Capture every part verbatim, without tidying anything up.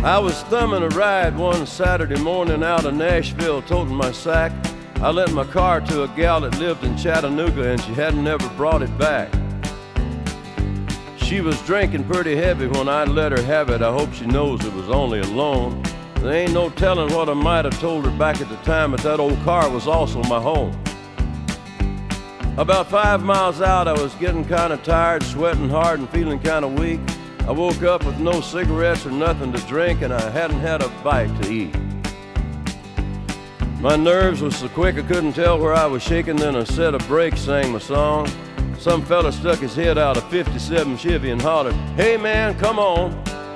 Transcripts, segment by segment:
I was thumbing a ride one Saturday morning out of Nashville, toting my sack. I lent my car to a gal that lived in Chattanooga, and she hadn't ever brought it back. She was drinking pretty heavy when I let her have it. I hope she knows it was only a loan. There ain't no telling what I might have told her back at the time, but that old car was also my home. About five miles out, I was getting kind of tired, sweating hard, and feeling kind of weak. I woke up with no cigarettes or nothing to drink, and I hadn't had a bite to eat. My nerves was so quick I couldn't tell where I was shaking. Then a set of brakes sang my song. Some fella stuck his head out of fifty-seven Chevy and hollered, "Hey man, come on."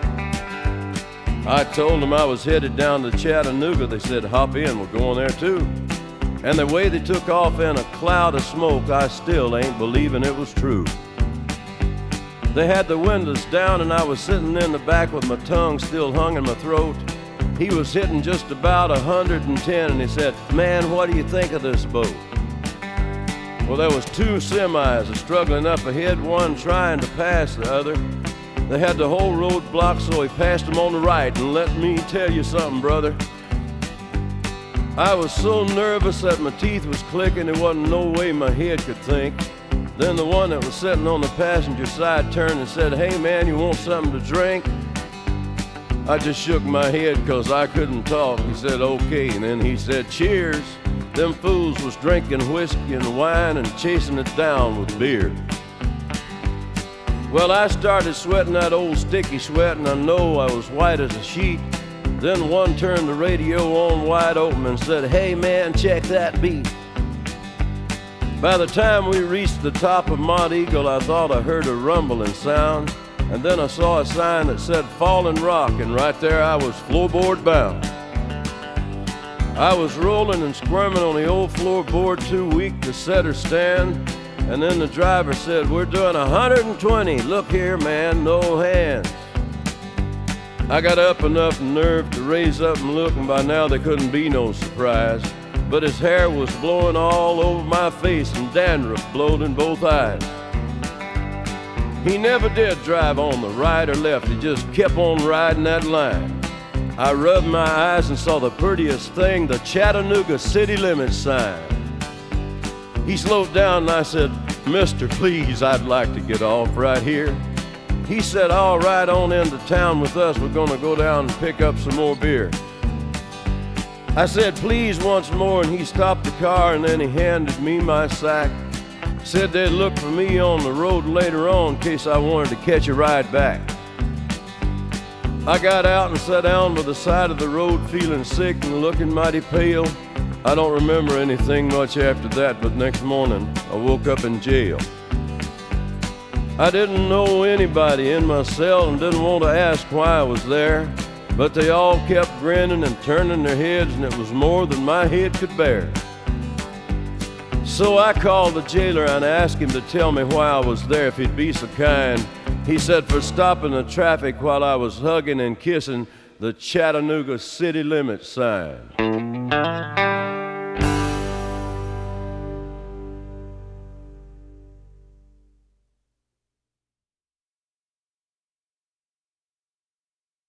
I told them I was headed down to Chattanooga. They said, "Hop in, we're going there too." And the way they took off in a cloud of smoke, I still ain't believing it was true. They had the windows down and I was sitting in the back with my tongue still hung in my throat. He was hitting just about a hundred and ten and he said, "Man, what do you think of this boat?" Well, there was two semis struggling up ahead, one trying to pass the other. They had the whole road blocked, so he passed them on the right. And let me tell you something, brother, I was so nervous that my teeth was clicking, there wasn't no way my head could think. Then the one that was sitting on the passenger side turned and said, "Hey man, you want something to drink?" I just shook my head because I couldn't talk. He said, "Okay," and then he said, "Cheers." Them fools was drinking whiskey and wine and chasing it down with beer. Well, I started sweating that old sticky sweat, and I know I was white as a sheet. Then one turned the radio on wide open and said, "Hey man, check that beat." By the time we reached the top of Mont Eagle, I thought I heard a rumbling sound, and then I saw a sign that said Fallen Rock, and right there I was floorboard bound. I was rolling and squirming on the old floorboard, too weak to sit or stand, and then the driver said, "We're doing one hundred twenty, look here man, no hands." I got up enough nerve to raise up and look, and by now there couldn't be no surprise. But his hair was blowing all over my face and dandruff blowed in both eyes. He never did drive on the right or left, he just kept on riding that line. I rubbed my eyes and saw the prettiest thing, the Chattanooga city limits sign. He slowed down and I said, "Mister, please, I'd like to get off right here." He said, "All right, on into town with us, we're gonna go down and pick up some more beer." I said, "Please," once more, and he stopped the car and then he handed me my sack. Said they'd look for me on the road later on in case I wanted to catch a ride back. I got out and sat down by the side of the road feeling sick and looking mighty pale. I don't remember anything much after that, but next morning I woke up in jail. I didn't know anybody in my cell and didn't want to ask why I was there. But they all kept grinning and turning their heads, and it was more than my head could bear. So I called the jailer and asked him to tell me why I was there, if he'd be so kind. He said for stopping the traffic while I was hugging and kissing the Chattanooga city limits sign.